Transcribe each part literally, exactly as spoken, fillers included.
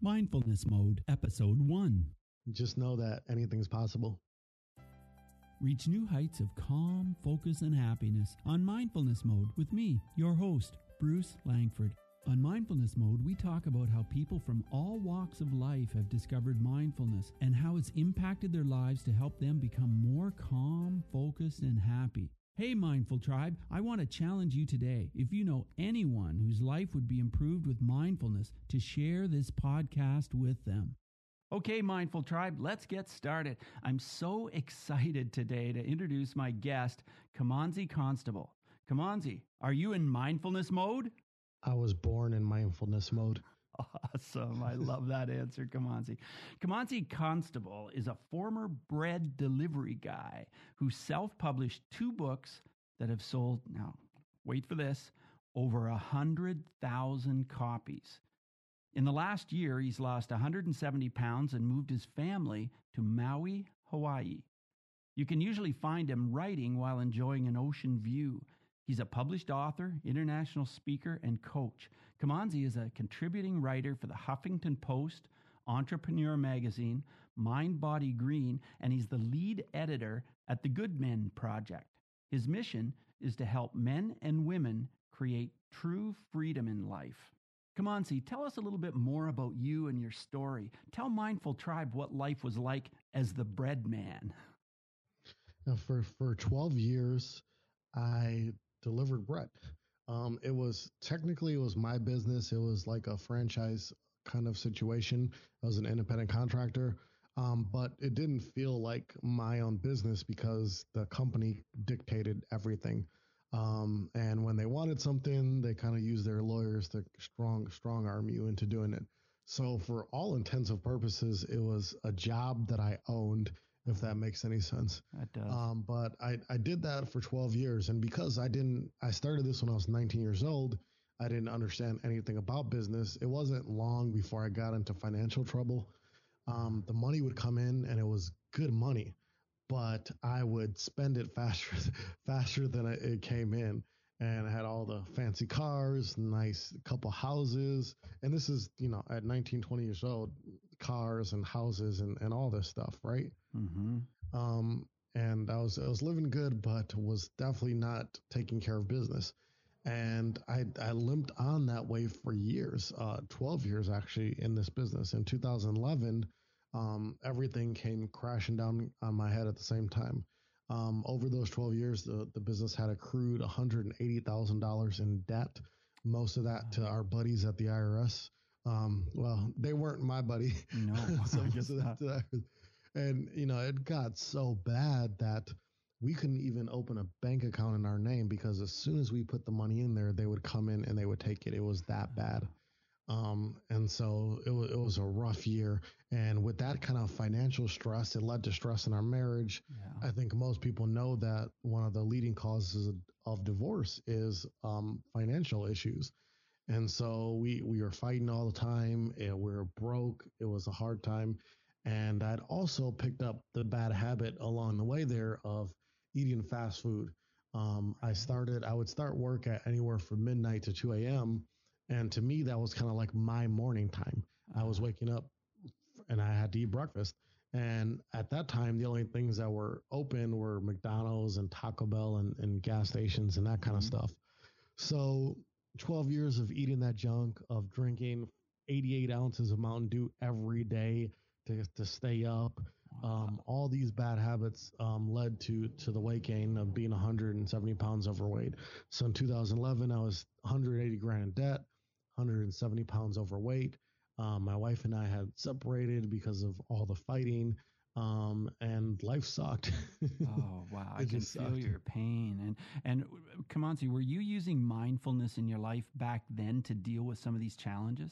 Mindfulness Mode, Episode one. Just know that anything's possible. Reach new heights of calm, focus, and happiness on Mindfulness Mode with me, your host, Bruce Langford. On Mindfulness Mode, we talk about how people from all walks of life have discovered mindfulness and how it's impacted their lives to help them become more calm, focused, and happy. Hey, Mindful Tribe, I want to challenge you today. If you know anyone whose life would be improved with mindfulness, to share this podcast with them. Okay, Mindful Tribe, let's get started. I'm so excited today to introduce my guest, Kimanzi Constable. Kimanzi, are you in mindfulness mode? I was born in mindfulness mode. Awesome. I love that answer, Kimanzi. Kimanzi Constable is a former bread delivery guy who self-published two books that have sold, now, wait for this, over one hundred thousand copies. In the last year, he's lost one hundred seventy pounds and moved his family to Maui, Hawaii. You can usually find him writing while enjoying an ocean view. He's a published author, international speaker, and coach. Kimanzi is a contributing writer for the Huffington Post, Entrepreneur Magazine, Mind Body Green, and he's the lead editor at the Good Men Project. His mission is to help men and women create true freedom in life. Kimanzi, tell us a little bit more about you and your story. Tell Mindful Tribe what life was like as the bread man. Now, for, for twelve years, I delivered bread. Um, it was technically, it was my business. It was like a franchise kind of situation. I was an independent contractor, um, but it didn't feel like my own business because the company dictated everything. Um, and when they wanted something, they kind of used their lawyers to strong, strong arm you into doing it. So for all intents and purposes, it was a job that I owned, if that makes any sense. That does. Um, but I, I did that for twelve years. And because I didn't, I started this when I was nineteen years old, I didn't understand anything about business. It wasn't long before I got into financial trouble. Um, the money would come in and it was good money, but I would spend it faster, faster than it came in. And I had all the fancy cars, nice couple houses. And this is, you know, at nineteen, twenty years old, cars and houses and, and all this stuff, right? Mm-hmm. Um, and I was, I was living good, but was definitely not taking care of business. And I, I limped on that way for years, uh, twelve years actually in this business. In two thousand eleven, um, everything came crashing down on my head at the same time. Um, over those twelve years, the, the business had accrued one hundred eighty thousand dollars in debt, most of that to our buddies at the I R S. Um, well, they weren't my buddy. No, so I guess most of that to that. And, you know, it got so bad that we couldn't even open a bank account in our name because as soon as we put the money in there, they would come in and they would take it. It was that bad. Um, and so it, w- it was a rough year. And with that kind of financial stress, it led to stress in our marriage. Yeah. I think most people know that one of the leading causes of, of divorce is um, financial issues. And so we, we were fighting all the time and we were broke. It was a hard time. And I'd also picked up the bad habit along the way there of eating fast food. Um, I started, I would start work at anywhere from midnight to two a.m. And to me, that was kind of like my morning time. I was waking up and I had to eat breakfast. And at that time, the only things that were open were McDonald's and Taco Bell and, and gas stations and that kind of stuff. So twelve years of eating that junk, of drinking eighty-eight ounces of Mountain Dew every day to, to stay up. Um, all these bad habits um, led to to the weight gain of being one hundred seventy pounds overweight. So in two thousand eleven, I was one hundred eighty grand in debt, one hundred seventy pounds overweight. Um, my wife and I had separated because of all the fighting, um, and life sucked. Oh, wow. I It can just feel sucked. your pain. And, and Kimanzi, were you using mindfulness in your life back then to deal with some of these challenges?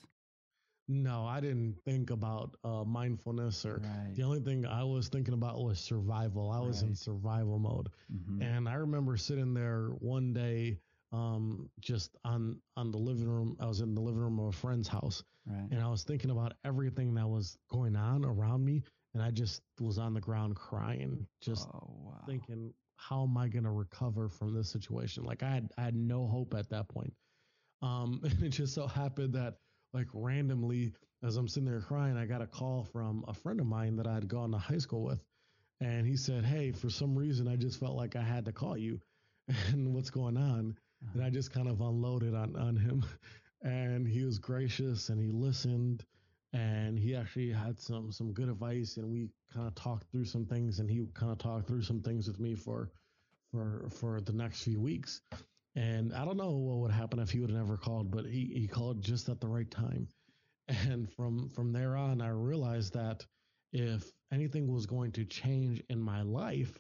No, I didn't think about uh, mindfulness or Right. the only thing I was thinking about was survival. I was in Right. survival mode. Mm-hmm. And I remember sitting there one day, um, just on, on the living room. I was in the living room of a friend's house Right. and I was thinking about everything that was going on around me. And I just was on the ground crying, just oh, wow. thinking, how am I going to recover from this situation? Like I had, I had no hope at that point. Um, and it just so happened that like randomly, as I'm sitting there crying, I got a call from a friend of mine that I had gone to high school with. And he said, "Hey, for some reason, I just felt like I had to call you and what's going on." And Uh-huh. I just kind of unloaded on, on him. And he was gracious and he listened and he actually had some, some good advice. And we kind of talked through some things and he kind of talked through some things with me for, for, for the next few weeks. And I don't know what would happen if he would have never called, but he, he called just at the right time. And from from there on, I realized that if anything was going to change in my life,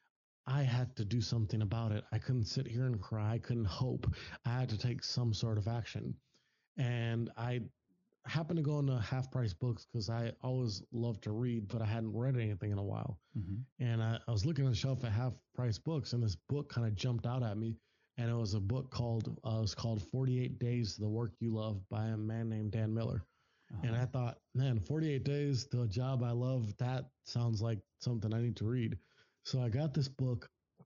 I had to do something about it. I couldn't sit here and cry. I couldn't hope. I had to take some sort of action. And I happened to go into half price books because I always loved to read, but I hadn't read anything in a while. Mm-hmm. And I, I was looking on the shelf at half price books, and this book kind of jumped out at me. And it was a book called uh, it was called forty-eight Days to the Work You Love by a man named Dan Miller. And Uh-huh. I thought, man, forty-eight days to a job I love, that sounds like something I need to read. So I got this book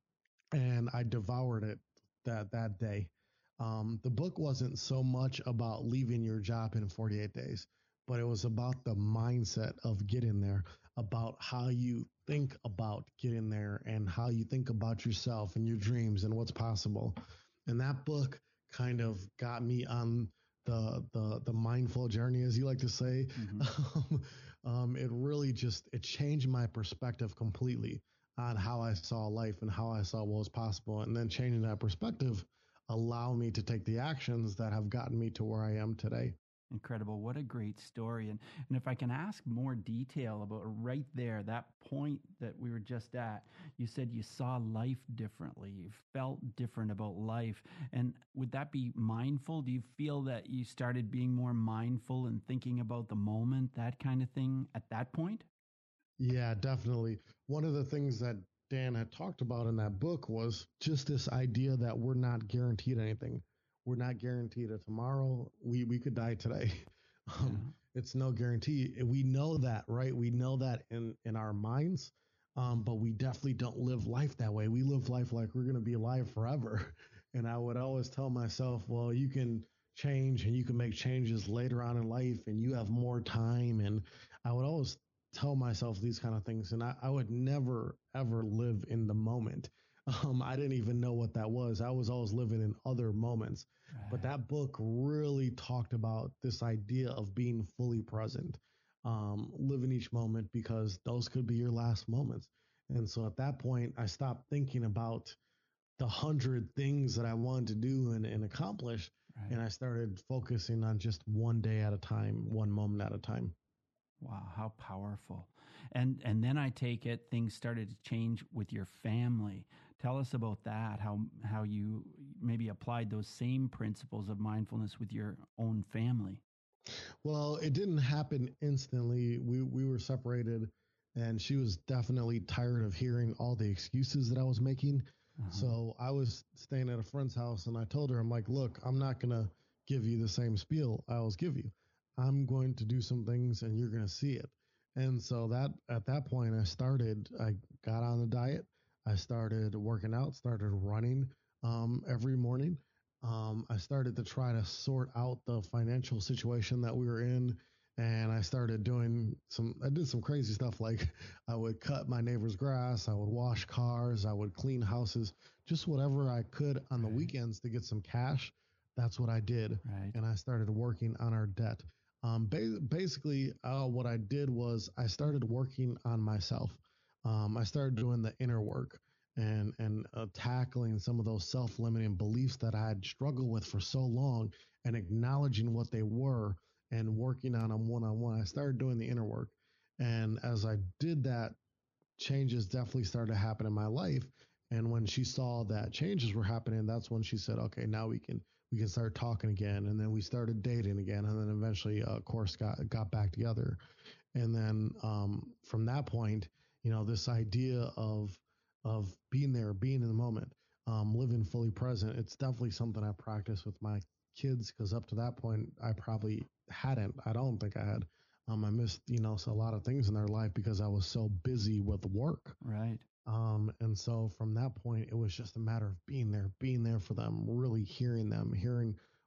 and I devoured it that that day. Um, the book wasn't so much about leaving your job in forty-eight days, but it was about the mindset of getting there, about how you think about getting there and how you think about yourself and your dreams and what's possible. And that book kind of got me on the the the mindful journey, as you like to say. Mm-hmm. Um, um, it really just it changed my perspective completely on how I saw life and how I saw what was possible. And then changing that perspective allow me to take the actions that have gotten me to where I am today. Incredible. What a great story. And and if I can ask more detail about right there, that point that we were just at, you said you saw life differently. You felt different about life. And would that be mindful? Do you feel that you started being more mindful and thinking about the moment, that kind of thing at that point? Yeah, definitely. One of the things that Dan had talked about in that book was just this idea that we're not guaranteed anything. We're not guaranteed a tomorrow. We we could die today. Um, Yeah. it's no guarantee. We know that, right? We know that in in our minds, um, but we definitely don't live life that way. We live life like we're going to be alive forever. And I would always tell myself, well, you can change and you can make changes later on in life, and you have more time. And I would always tell myself these kind of things, and I, I would never ever live in the moment. Um, I didn't even know what that was. I was always living in other moments. But Right. that book really talked about this idea of being fully present, um, living each moment because those could be your last moments. And so at that point, I stopped thinking about the hundred things that I wanted to do and, and accomplish. And Right. I started focusing on just one day at a time, one moment at a time. Wow, how powerful. And and then I take it things started to change with your family. Tell us about that, how how you maybe applied those same principles of mindfulness with your own family. Well, it didn't happen instantly. We we were separated, and she was definitely tired of hearing all the excuses that I was making. Uh-huh. So I was staying at a friend's house, and I told her, I'm like, look, I'm not gonna give you the same spiel I always give you. I'm going to do some things, and you're gonna see it. And so that at that point, I started. I got on the diet. I started working out. Started running um, every morning. um, I started to try to sort out the financial situation that we were in. And I started doing some, I did some crazy stuff like I would cut my neighbor's grass, I would wash cars, I would clean houses, just whatever I could on the Right. weekends to get some cash. That's what I did. Right. And I started working on our debt. Um, ba- basically, uh, what I did was I started working on myself. Um, I started doing the inner work and and uh, tackling some of those self-limiting beliefs that I had struggled with for so long and acknowledging what they were and working on them one-on-one. I started doing the inner work. And as I did that, changes definitely started to happen in my life. And when she saw that changes were happening, that's when she said, okay, now we can we can start talking again. And then we started dating again. And then eventually, uh, of course, got got back together. And then um, from that point, you know, this idea of of being there, being in the moment, um, living fully present, it's definitely something I practice with my kids because up to that point, I probably hadn't. I don't think I had. Um, I missed, you know, so a lot of things in their life because I was so busy with work. Right. Um, and so from that point, it was just a matter of being there, being there for them, really hearing them, hearing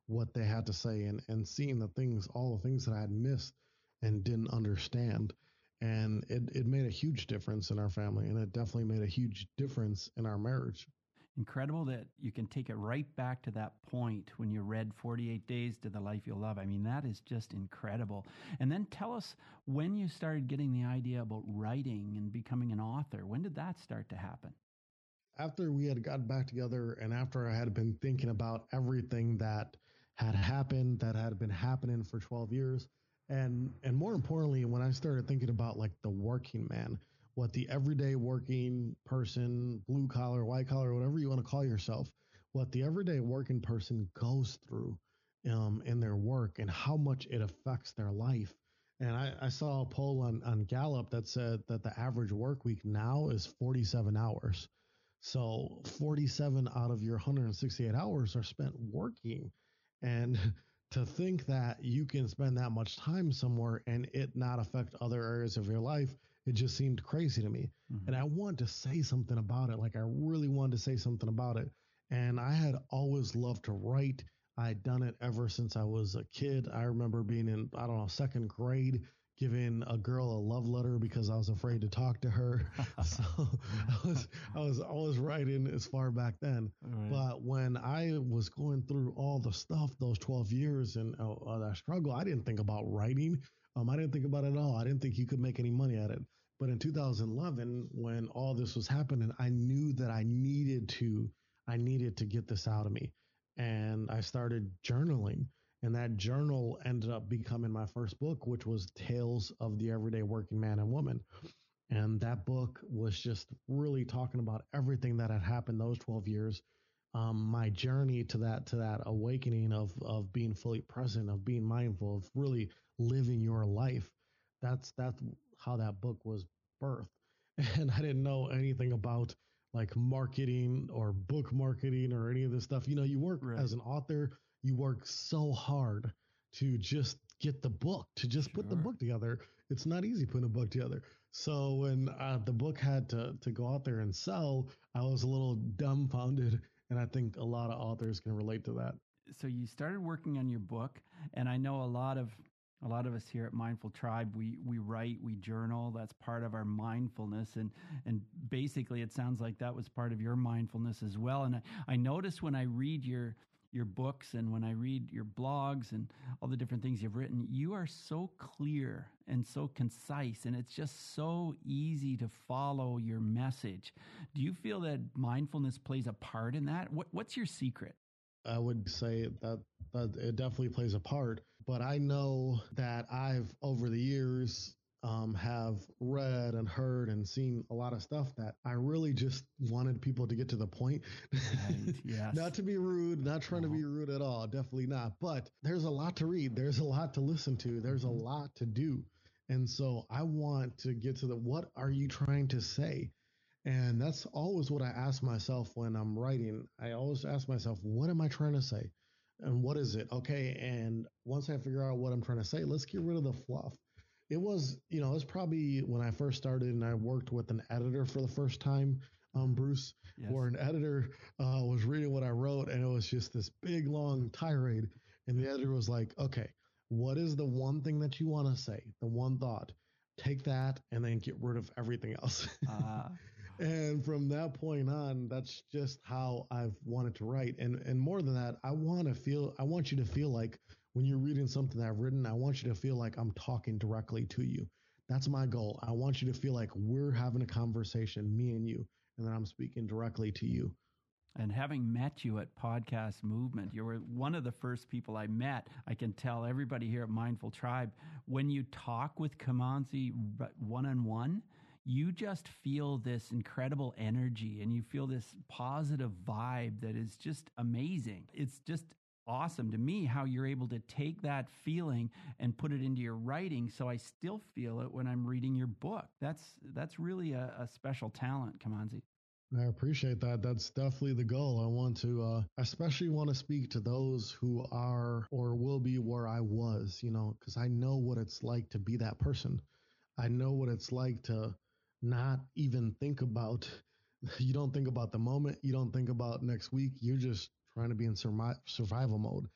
what they had to say and, and seeing the things, all the things that I had missed and didn't understand. And it, it made a huge difference in our family. And it definitely made a huge difference in our marriage. Incredible that you can take it right back to that point when you read forty-eight Days to the Life You'll Love. I mean, that is just incredible. And then tell us when you started getting the idea about writing and becoming an author. When did that start to happen? After we had got back together and after I had been thinking about everything that had happened, that had been happening for twelve years, and and more importantly, when I started thinking about like the working man, what the everyday working person, blue collar, white collar, whatever you want to call yourself, what the everyday working person goes through um, in their work and how much it affects their life. And I, I saw a poll on, on Gallup that said that the average work week now is forty-seven hours. So forty-seven out of your one hundred sixty-eight hours are spent working. And to think that you can spend that much time somewhere and it not affect other areas of your life, it just seemed crazy to me. Mm-hmm. And I wanted to say something about it. Like I really wanted to say something about it. And I had always loved to write. I'd done it ever since I was a kid. I remember being in, I don't know, second grade, giving a girl a love letter because I was afraid to talk to her. So I was, I was always writing as far back then. Right. But when I was going through all the stuff, those twelve years and uh, that struggle, I didn't think about writing. Um, I didn't think about it at all. I didn't think you could make any money at it. But in two thousand eleven, when all this was happening, I knew that I needed to, I needed to get this out of me. And I started journaling. And that journal ended up becoming my first book, which was Tales of the Everyday Working Man and Woman. And that book was just really talking about everything that had happened those twelve years. Um, my journey to that, to that awakening of, of being fully present, of being mindful, of really living your life. That's, that's how that book was birthed. And I didn't know anything about like marketing or book marketing or any of this stuff. You know, you work right. as an author, you work so hard to just get the book, to just sure. put the book together. It's not easy putting a book together. So when uh, the book had to, to go out there and sell, I was a little dumbfounded. And I think a lot of authors can relate to that. So you started working on your book, and I know a lot of a lot of us here at Mindful Tribe, we we write, we journal. That's part of our mindfulness, and and basically, it sounds like that was part of your mindfulness as well. And I, I notice when I read your your books and when I read your blogs and all the different things you've written, you are so clear and so concise, and it's just so easy to follow your message. Do you feel that mindfulness plays a part in that? What, what's your secret? I would say that, that it definitely plays a part, but I know that I've, over the years, um, have read and heard and seen a lot of stuff that I really just wanted people to get to the point. Right, yes. Not to be rude, not trying no. to be rude at all, definitely not. But there's a lot to read. There's a lot to listen to. There's a lot to do. And so I want to get to the, what are you trying to say? And that's always what I ask myself when I'm writing. I always ask myself, what am I trying to say? And what is it? Okay. And once I figure out what I'm trying to say, let's get rid of the fluff. It was, you know, it was probably when I first started and I worked with an editor for the first time, um, Bruce, yes. where an editor uh, was reading what I wrote and it was just this big, long tirade. And the editor was like, okay, what is the one thing that you want to say? The one thought, take that and then get rid of everything else. Uh. And from that point on, that's just how I've wanted to write. And and more than that, I want to feel, I want you to feel like when you're reading something that I've written, I want you to feel like I'm talking directly to you. That's my goal. I want you to feel like we're having a conversation, me and you, and that I'm speaking directly to you. And having met you at Podcast Movement, you were one of the first people I met. I can tell everybody here at Mindful Tribe, when you talk with Kimanzi one-on-one, you just feel this incredible energy and you feel this positive vibe that is just amazing. It's just awesome to me how you're able to take that feeling and put it into your writing. So I still feel it when I'm reading your book. That's that's really a, a special talent, Kimanzi. I appreciate that. That's definitely the goal. I want to, uh, especially want to speak to those who are or will be where I was, you know, because I know what it's like to be that person. I know what it's like to not even think about, you don't think about the moment, you don't think about next week, you're just trying to be in survival mode.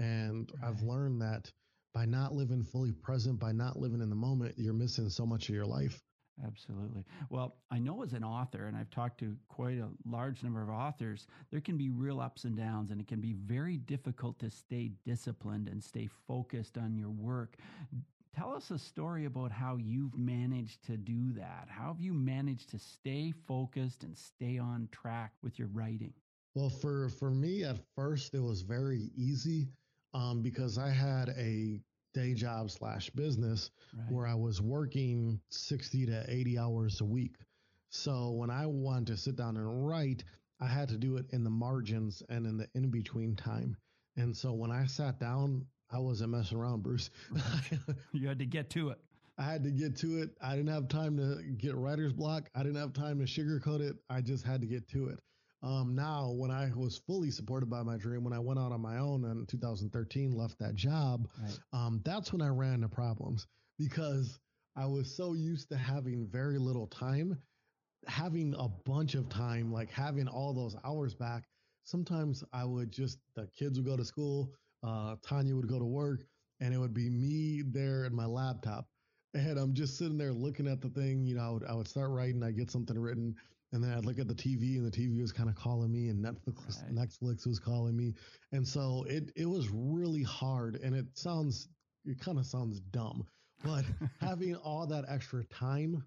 And Right. I've learned that by not living fully present, by not living in the moment, you're missing so much of your life. Absolutely. Well, I know as an author, and I've talked to quite a large number of authors, there can be real ups and downs, and it can be very difficult to stay disciplined and stay focused on your work. Tell us a story about how you've managed to do that. How have you managed to stay focused and stay on track with your writing? Well, for for me at first it was very easy um, because I had a day job slash business Right. where I was working sixty to eighty hours a week. So when I wanted to sit down and write, I had to do it in the margins and in the in between time. And so when I sat down, I wasn't messing around, Bruce. Right. You had to get to it. I had to get to it. I didn't have time to get writer's block. I didn't have time to sugarcoat it. I just had to get to it. Um, now, when I was fully supported by my dream, when I went out on my own in two thousand thirteen, left that job, Right. um, that's when I ran into problems because I was so used to having very little time, having a bunch of time, like having all those hours back. Sometimes I would just, the kids would go to school, uh, Tanya would go to work, and it would be me there at my laptop. And I'm just sitting there looking at the thing. You know, I would, I would start writing, I'd get something written, and then I'd look at the T V, and the T V was kind of calling me, and Netflix, Right. Netflix was calling me. And so it, it was really hard. And it sounds, it kind of sounds dumb, but having all that extra time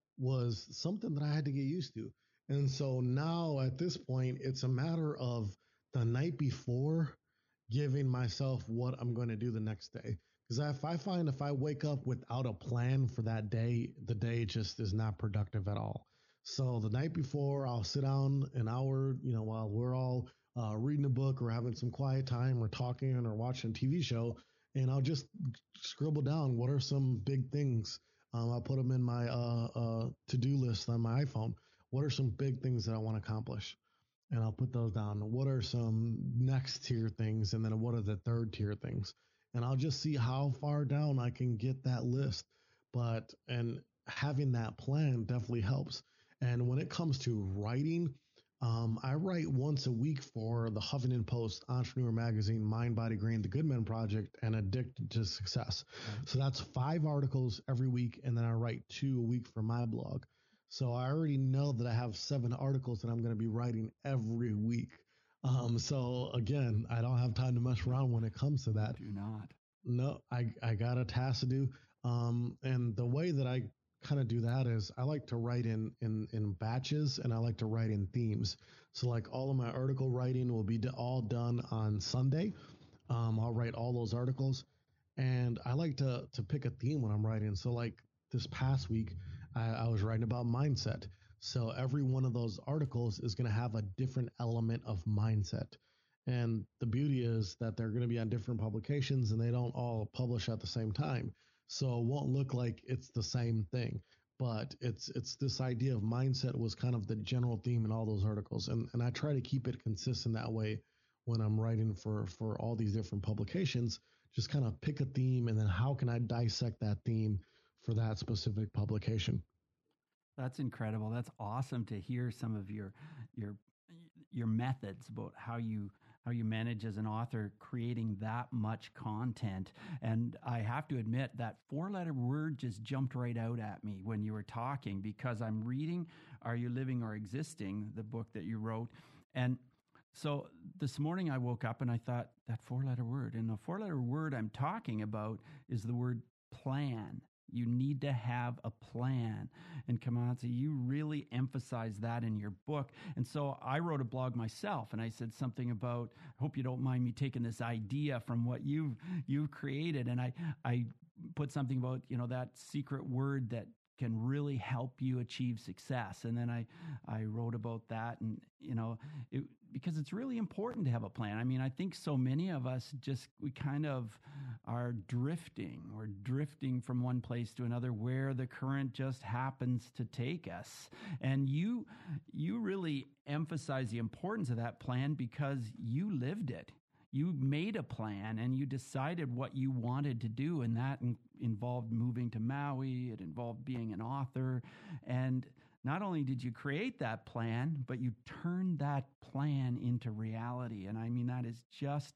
was something that I had to get used to. And so now at this point, it's a matter of the night before giving myself what I'm going to do the next day. Because if I find if I wake up without a plan for that day, the day just is not productive at all. So the night before, I'll sit down an hour, you know, while we're all uh, reading a book or having some quiet time or talking or watching a T V show, and I'll just scribble down what are some big things. Um, I'll put them in my uh, uh, to-do list on my iPhone. What are some big things that I want to accomplish? And I'll put those down. What are some next tier things? And then what are the third tier things? And I'll just see how far down I can get that list. But, and having that plan definitely helps. And when it comes to writing, um, I write once a week for the Huffington Post, Entrepreneur Magazine, Mind, Body, Green, The Good Men Project, and Addicted to Success. Right. So that's five articles every week. And then I write two a week for my blog. So I already know that I have seven articles that I'm going to be writing every week. Um, so again, I don't have time to mess around when it comes to that. Do not. No, I, I got a task to do. Um, and the way that I kind of do that is I like to write in, in, in batches, and I like to write in themes. So like all of my article writing will be all done on Sunday. Um, I'll write all those articles, and I like to, to pick a theme when I'm writing. So like this past week, I, I was writing about mindset. So every one of those articles is going to have a different element of mindset. And the beauty is that they're going to be on different publications, and they don't all publish at the same time. So it won't look like it's the same thing, but it's it's this idea of mindset was kind of the general theme in all those articles. And and I try to keep it consistent that way when I'm writing for for all these different publications. Just kind of pick a theme, and then how can I dissect that theme for that specific publication. That's incredible. That's awesome to hear some of your your your methods about how you how you manage as an author creating that much content. And I have to admit that four-letter word just jumped right out at me when you were talking, because I'm reading Are You Living or Existing, the book that you wrote. And so this morning I woke up and I thought, that four-letter word. And the four-letter word I'm talking about is the word plan. You need to have a plan. And Kimanzi, you really emphasize that in your book. And so I wrote a blog myself, and I said something about, I hope you don't mind me taking this idea from what you've you've created. And I I put something about, you know, that secret word that can really help you achieve success. And then I, I wrote about that, and, you know, it, because it's really important to have a plan. I mean, I think so many of us just, we kind of are drifting. We're drifting from one place to another where the current just happens to take us. And you, you really emphasize the importance of that plan because you lived it. You made a plan and you decided what you wanted to do. And that in, involved moving to Maui. It involved being an author. And not only did you create that plan, but you turned that plan into reality. And I mean, that is just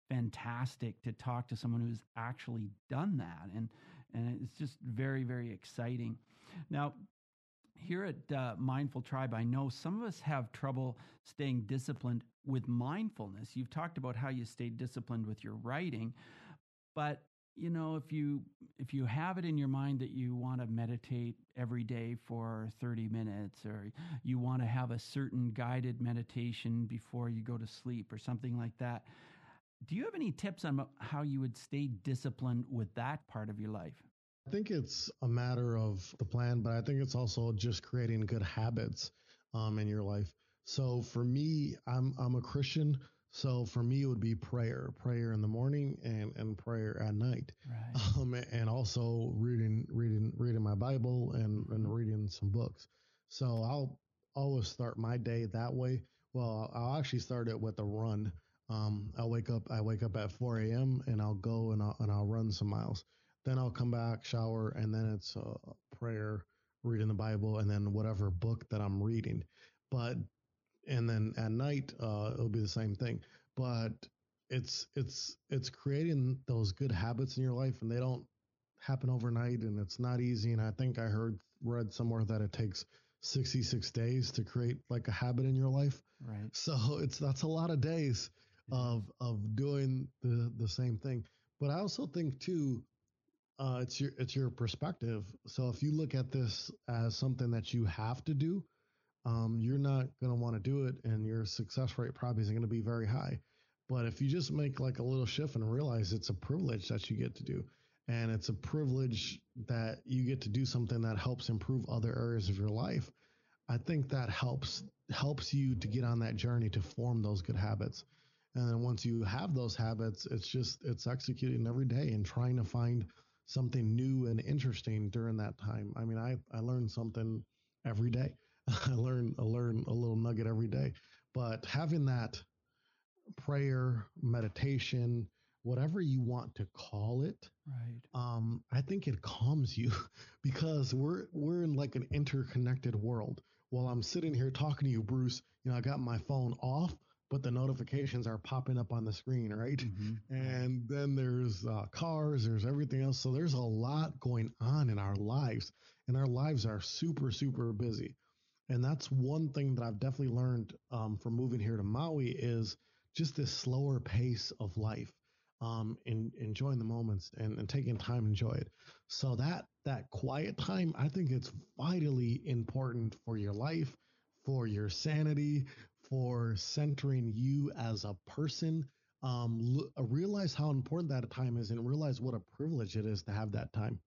fantastic to talk to someone who's actually done that. And, and it's just very, very exciting. Now, here at uh, Mindful Tribe, I know some of us have trouble staying disciplined with mindfulness. You've talked about how you stay disciplined with your writing, but you know, if you if you have it in your mind that you want to meditate every day for thirty minutes, or you want to have a certain guided meditation before you go to sleep or something like that, do you have any tips on how you would stay disciplined with that part of your life? I think it's a matter of the plan, but I think it's also just creating good habits um, in your life. So for me, I'm I'm a Christian. So for me, it would be prayer, prayer in the morning and, and prayer at night, Right. um, and also reading reading reading my Bible and, and reading some books. So I'll always start my day that way. Well, I'll actually start it with a run. Um, I'll wake up. I wake up at four a m and I'll go and I'll, and I'll run some miles. Then I'll come back, shower, and then it's uh, prayer, reading the Bible, and then whatever book that I'm reading. But and then at night uh, it'll be the same thing. But it's it's it's creating those good habits in your life, and they don't happen overnight, and it's not easy. And I think I heard read somewhere that it takes sixty-six days to create like a habit in your life. Right. So it's that's a lot of days of of doing the the same thing. But I also think too, uh, it's your it's your perspective. So if you look at this as something that you have to do, um, you're not going to want to do it, and your success rate probably isn't going to be very high. But if you just make like a little shift and realize it's a privilege that you get to do, and it's a privilege that you get to do something that helps improve other areas of your life, I think that helps helps you to get on that journey to form those good habits. And then once you have those habits, it's just it's executing every day and trying to find something new and interesting during that time. I mean, I I learn something every day. I learn I learn a little nugget every day. But having that prayer, meditation, whatever you want to call it, Right. um, I think it calms you because we're we're in like an interconnected world. While I'm sitting here talking to you, Bruce, you know, I got my phone off, but the notifications are popping up on the screen, right? Mm-hmm. And then there's uh, cars, there's everything else. So there's a lot going on in our lives, and our lives are super, super busy. And that's one thing that I've definitely learned um, from moving here to Maui is just this slower pace of life, um, in enjoying the moments and, and taking time to enjoy it. So that that quiet time, I think it's vitally important for your life, for your sanity, for centering you as a person. Um, l- realize how important that time is, and realize what a privilege it is to have that time.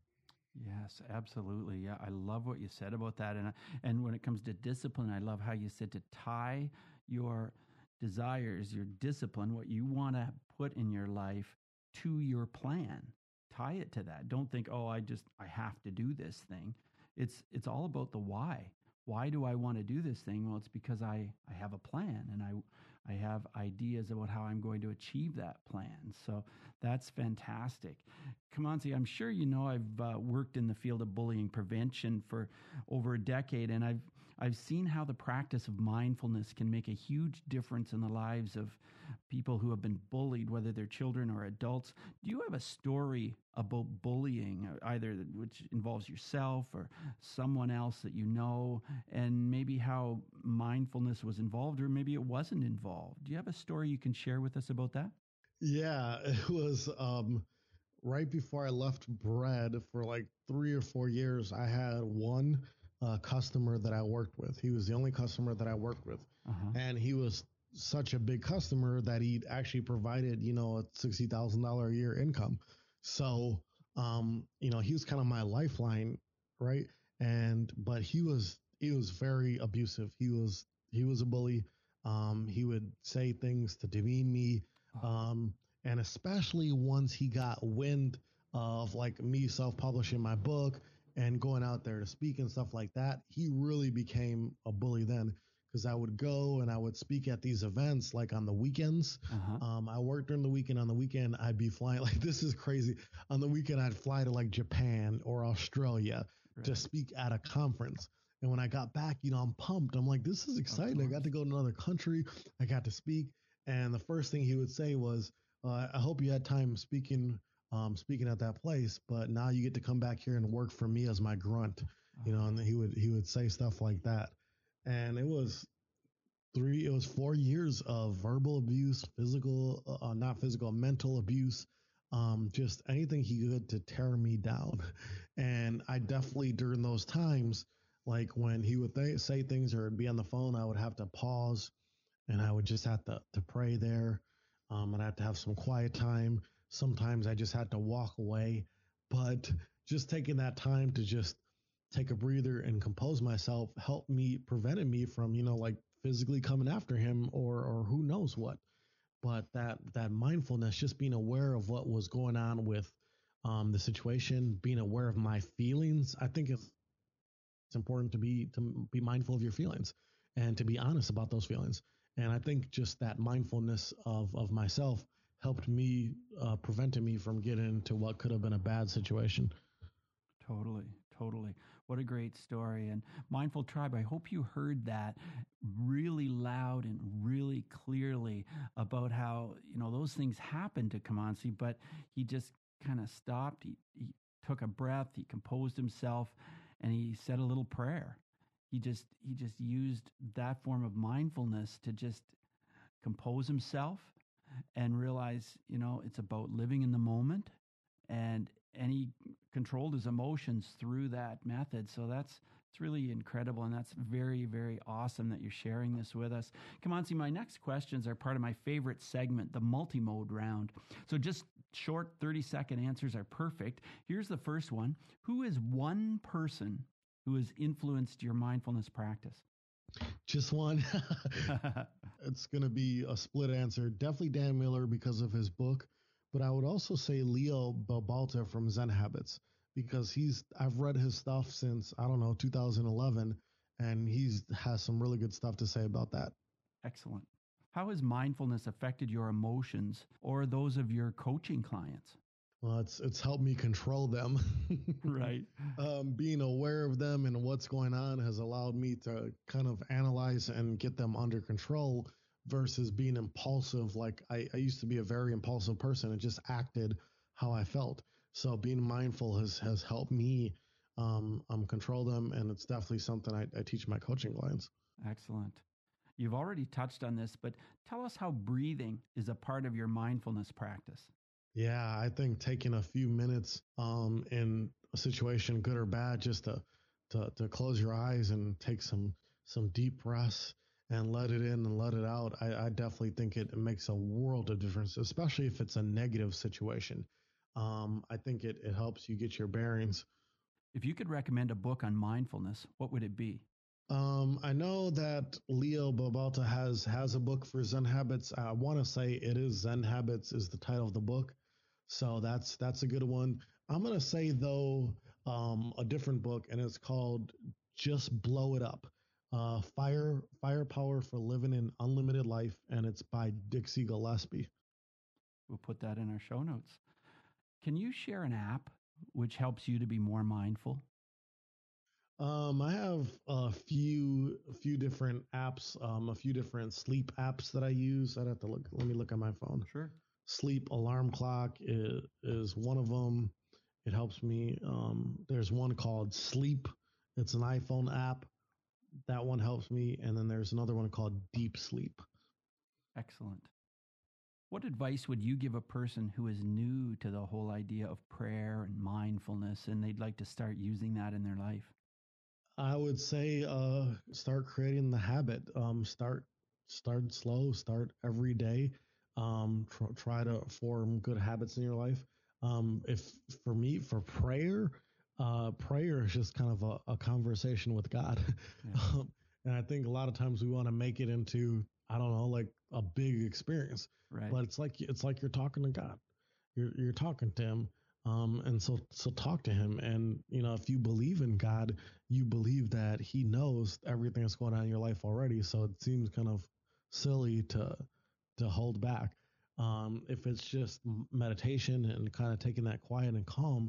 Yes, absolutely. Yeah, I love what you said about that. And and when it comes to discipline, I love how you said to tie your desires, your discipline, what you want to put in your life to your plan. Tie it to that. Don't think, "Oh, I just I have to do this thing." It's it's all about the why. Why do I want to do this thing? Well, it's because I I have a plan, and I I have ideas about how I'm going to achieve that plan. So that's fantastic. Kamanzi, I'm sure you know I've uh, worked in the field of bullying prevention for over a decade, and I've I've seen how the practice of mindfulness can make a huge difference in the lives of people who have been bullied, whether they're children or adults. Do you have a story about bullying, uh, either which involves yourself or someone else that you know, and maybe how mindfulness was involved, or maybe it wasn't involved? Do you have a story you can share with us about that? Yeah, it was um, right before I left bread for like three or four years. I had one uh, customer that I worked with. He was the only customer that I worked with. Uh-huh. And he was such a big customer that he actually provided, you know, a sixty thousand dollars a year income. So, um, you know, he was kind of my lifeline, right? And, but he was, he was very abusive. He was, he was a bully. Um, he would say things to demean me. Oh, Um, and especially once he got wind of like me self-publishing my book and going out there to speak and stuff like that, he really became a bully then, because I would go and I would speak at these events like on the weekends. uh-huh. Um, I worked during the weekend. On the weekend, I'd be flying. Like, this is crazy. On the weekend, I'd fly to like Japan or Australia to Right. speak at a conference. And when I got back, you know, I'm pumped. I'm like, this is Of exciting. I got course. to go to another country. I got to speak. And the first thing he would say was, uh, I hope you had time speaking, um, speaking at that place, but now you get to come back here and work for me as my grunt, you know, and he would, he would say stuff like that. And it was three, it was four years of verbal abuse, physical, uh, not physical, mental abuse, um, just anything he could to tear me down. And I definitely, during those times, like when he would th- say things or be on the phone, I would have to pause and I would just have to, to pray there. Um, and I had to have some quiet time. Sometimes I just had to walk away, but just taking that time to just take a breather and compose myself helped me, prevented me from, you know, like physically coming after him or, or who knows what. But that, that mindfulness, just being aware of what was going on with um, the situation, being aware of my feelings, I think it's, it's important to be, to be mindful of your feelings and to be honest about those feelings. And I think just that mindfulness of, of myself helped me, uh, prevented me from getting into what could have been a bad situation. Totally, totally. What a great story. And Mindful Tribe, I hope you heard that really loud and really clearly about how, you know, those things happened to Kamansi, but he just kind of stopped. He, he took a breath, he composed himself, and he said a little prayer. He just he just used that form of mindfulness to just compose himself and realize, you know, it's about living in the moment, and and he controlled his emotions through that method. So that's it's really incredible, and that's very, very awesome that you're sharing this with us. Kamansi, my next questions are part of my favorite segment, the multi-mode round. So just short thirty second answers are perfect. Here's the first one. Who is one person who has influenced your mindfulness practice? Just one. It's going to be a split answer. Definitely Dan Miller because of his book, but I would also say Leo Babauta from Zen Habits because he's I've read his stuff since I don't know two thousand eleven, and he's has some really good stuff to say about that. Excellent. How has mindfulness affected your emotions or those of your coaching clients? Well, it's it's helped me control them. Right. Um, being aware of them and what's going on has allowed me to kind of analyze and get them under control versus being impulsive. Like I, I used to be a very impulsive person and just acted how I felt. So being mindful has has helped me um, um control them, and it's definitely something I, I teach my coaching clients. Excellent. You've already touched on this, but tell us how breathing is a part of your mindfulness practice. Yeah, I think taking a few minutes um, in a situation, good or bad, just to, to to close your eyes and take some some deep breaths and let it in and let it out. I, I definitely think it, it makes a world of difference, especially if it's a negative situation. Um, I think it, it helps you get your bearings. If you could recommend a book on mindfulness, what would it be? Um, I know that Leo Babauta has has a book for Zen Habits. I want to say it is Zen Habits is the title of the book, so that's that's a good one. I'm gonna say though um, a different book, and it's called Just Blow It Up. Uh, Fire Firepower for Living an Unlimited Life, and it's by Dixie Gillespie. We'll put that in our show notes. Can you share an app which helps you to be more mindful? Um, I have a few a few different apps, um, a few different sleep apps that I use. I'd have to look. Let me look at my phone. Sure. Sleep alarm clock is, is one of them. It helps me. Um, there's one called Sleep. It's an iPhone app. That one helps me. And then there's another one called Deep Sleep. Excellent. What advice would you give a person who is new to the whole idea of prayer and mindfulness and they'd like to start using that in their life? I would say uh, start creating the habit. Um, start start slow. Start every day. Um, tr- try to form good habits in your life. Um, if for me, for prayer, uh, prayer is just kind of a, a conversation with God. Yeah. um, and I think a lot of times we want to make it into I don't know like a big experience, Right. but it's like it's like you're talking to God. You're you're talking to Him. Um, and so so talk to Him. And you know if you believe in God, you believe that He knows everything that's going on in your life already. So it seems kind of silly to to hold back. Um, if it's just meditation and kind of taking that quiet and calm,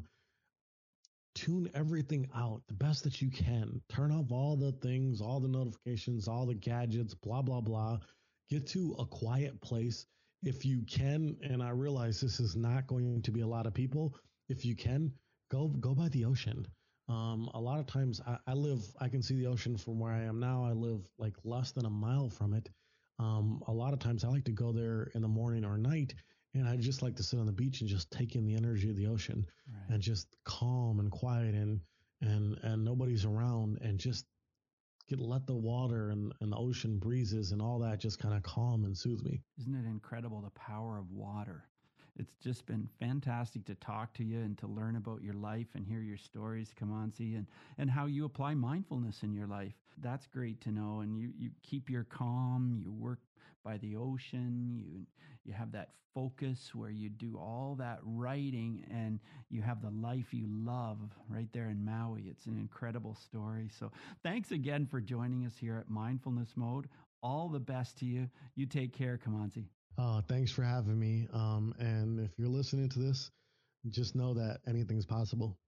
tune everything out the best that you can. Turn off all the things, all the notifications, all the gadgets, blah blah blah. Get to a quiet place if you can, and I realize this is not going to be a lot of people, if you can, go go by the ocean. Um, a lot of times I, I live, I can see the ocean from where I am now. I live like less than a mile from it. Um, a lot of times I like to go there in the morning or night, and I just like to sit on the beach and just take in the energy of the ocean, right, and just calm and quiet, and and and nobody's around, and just get let the water and, and the ocean breezes and all that just kind of calm and soothe me. Isn't it incredible, the power of water? It's just been fantastic to talk to you and to learn about your life and hear your stories, Kimanzi, and, and how you apply mindfulness in your life. That's great to know. And you, you keep your calm, you work by the ocean, you you have that focus where you do all that writing and you have the life you love right there in Maui. It's an incredible story. So thanks again for joining us here at Mindfulness Mode. All the best to you. You take care, Kimanzi. Uh, thanks for having me. Um, and if you're listening to this, just know that anything's possible.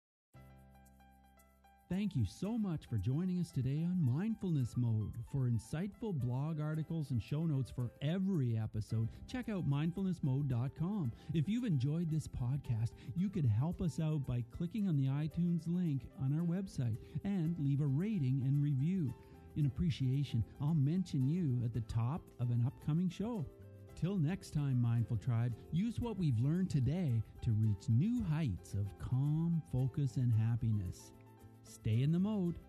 Thank you so much for joining us today on Mindfulness Mode. For insightful blog articles and show notes for every episode, check out mindfulness mode dot com. If you've enjoyed this podcast, you could help us out by clicking on the iTunes link on our website and leave a rating and review. In appreciation, I'll mention you at the top of an upcoming show. Till next time, Mindful Tribe, use what we've learned today to reach new heights of calm, focus, and happiness. Stay in the mode.